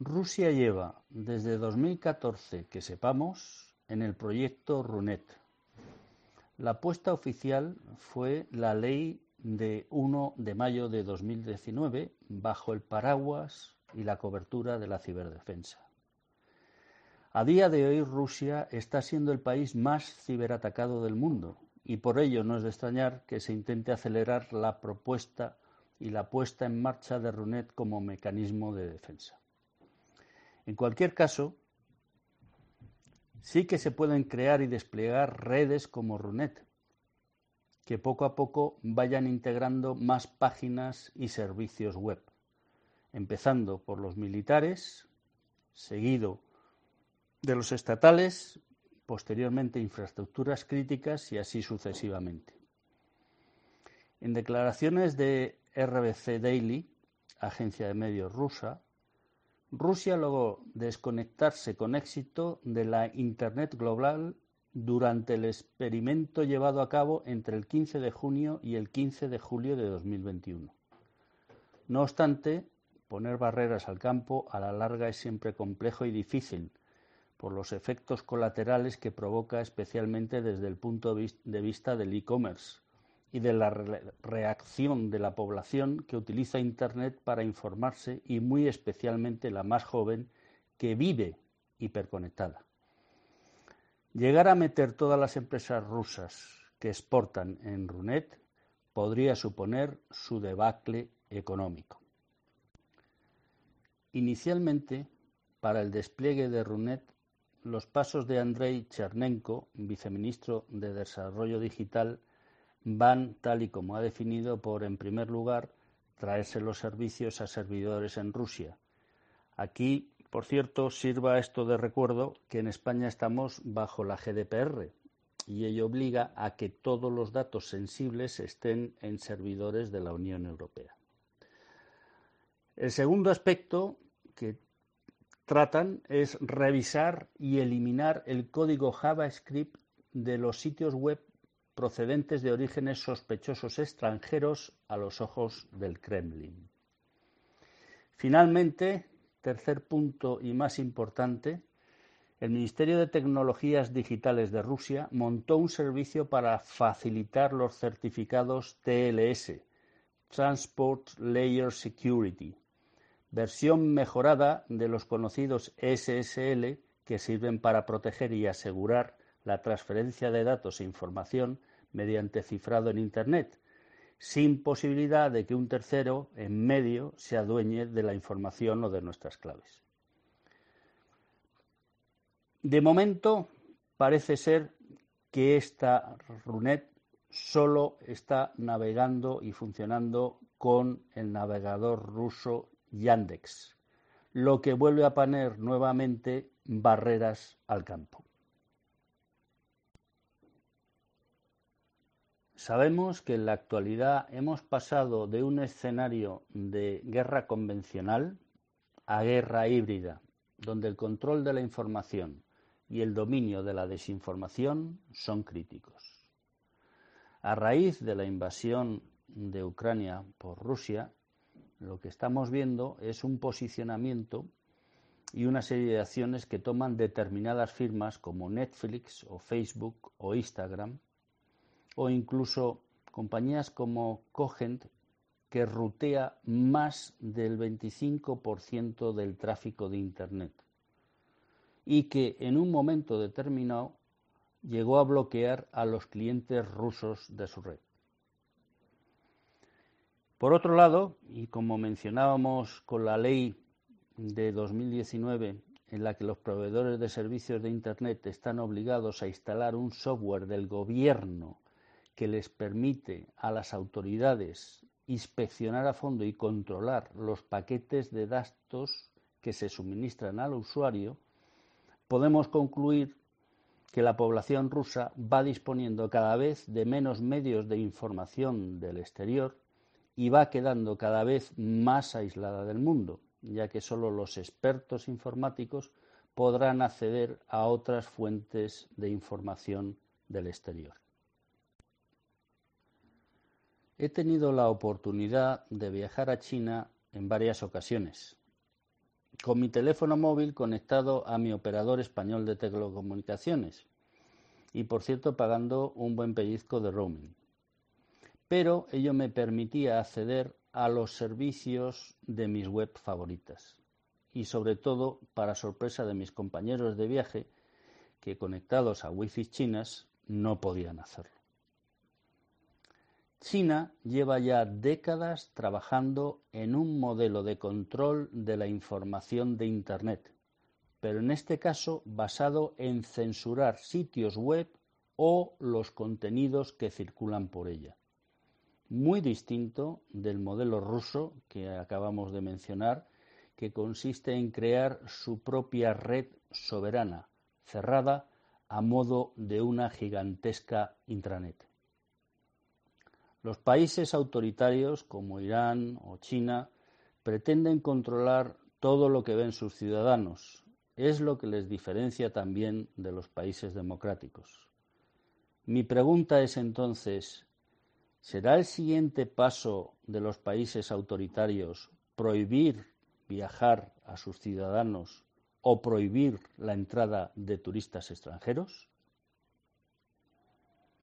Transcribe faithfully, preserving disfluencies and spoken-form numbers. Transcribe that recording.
Rusia lleva desde dos mil catorce, que sepamos, en el proyecto Runet. La apuesta oficial fue la ley de uno de mayo de dos mil diecinueve bajo el paraguas y la cobertura de la ciberdefensa. A día de hoy Rusia está siendo el país más ciberatacado del mundo y por ello no es de extrañar que se intente acelerar la propuesta y la puesta en marcha de Runet como mecanismo de defensa. En cualquier caso, sí que se pueden crear y desplegar redes como Runet, que poco a poco vayan integrando más páginas y servicios web, empezando por los militares, seguido de los estatales, posteriormente infraestructuras críticas y así sucesivamente. En declaraciones de R B C Daily, agencia de medios rusa, Rusia logró desconectarse con éxito de la Internet global durante el experimento llevado a cabo entre el quince de junio y el quince de julio de dos mil veintiuno. No obstante, poner barreras al campo a la larga es siempre complejo y difícil, por los efectos colaterales que provoca, especialmente desde el punto de vista del e-commerce y de la re reacción de la población que utiliza Internet para informarse y muy especialmente la más joven que vive hiperconectada. Llegar a meter todas las empresas rusas que exportan en Runet podría suponer su debacle económico. Inicialmente, para el despliegue de Runet, los pasos de Andrei Chernenko, viceministro de Desarrollo Digital, van tal y como ha definido por, en primer lugar, traerse los servicios a servidores en Rusia. Aquí, por cierto, sirva esto de recuerdo que en España estamos bajo la G D P R y ello obliga a que todos los datos sensibles estén en servidores de la Unión Europea. El segundo aspecto que tratan es revisar y eliminar el código JavaScript de los sitios web procedentes de orígenes sospechosos extranjeros a los ojos del Kremlin. Finalmente, tercer punto y más importante, el Ministerio de Tecnologías Digitales de Rusia montó un servicio para facilitar los certificados T L S, Transport Layer Security, versión mejorada de los conocidos S S L que sirven para proteger y asegurar la transferencia de datos e información mediante cifrado en Internet, sin posibilidad de que un tercero en medio se adueñe de la información o de nuestras claves. De momento, parece ser que esta Runet solo está navegando y funcionando con el navegador ruso Yandex, lo que vuelve a poner nuevamente barreras al campo. Sabemos que en la actualidad hemos pasado de un escenario de guerra convencional a guerra híbrida, donde el control de la información y el dominio de la desinformación son críticos. A raíz de la invasión de Ucrania por Rusia, lo que estamos viendo es un posicionamiento y una serie de acciones que toman determinadas firmas como Netflix o Facebook o Instagram, o incluso compañías como Cogent, que rutea más del veinticinco por ciento del tráfico de Internet y que en un momento determinado llegó a bloquear a los clientes rusos de su red. Por otro lado, y como mencionábamos con la ley de dos mil diecinueve, en la que los proveedores de servicios de Internet están obligados a instalar un software del gobierno que les permite a las autoridades inspeccionar a fondo y controlar los paquetes de datos que se suministran al usuario, podemos concluir que la población rusa va disponiendo cada vez de menos medios de información del exterior y va quedando cada vez más aislada del mundo, ya que solo los expertos informáticos podrán acceder a otras fuentes de información del exterior. He tenido la oportunidad de viajar a China en varias ocasiones con mi teléfono móvil conectado a mi operador español de telecomunicaciones y, por cierto, pagando un buen pellizco de roaming. Pero ello me permitía acceder a los servicios de mis web favoritas y, sobre todo, para sorpresa de mis compañeros de viaje, que conectados a wifi chinas no podían hacerlo. China lleva ya décadas trabajando en un modelo de control de la información de Internet, pero en este caso basado en censurar sitios web o los contenidos que circulan por ella. Muy distinto del modelo ruso que acabamos de mencionar, que consiste en crear su propia red soberana, cerrada a modo de una gigantesca intranet. Los países autoritarios como Irán o China pretenden controlar todo lo que ven sus ciudadanos. Es lo que les diferencia también de los países democráticos. Mi pregunta es entonces, ¿será el siguiente paso de los países autoritarios prohibir viajar a sus ciudadanos o prohibir la entrada de turistas extranjeros?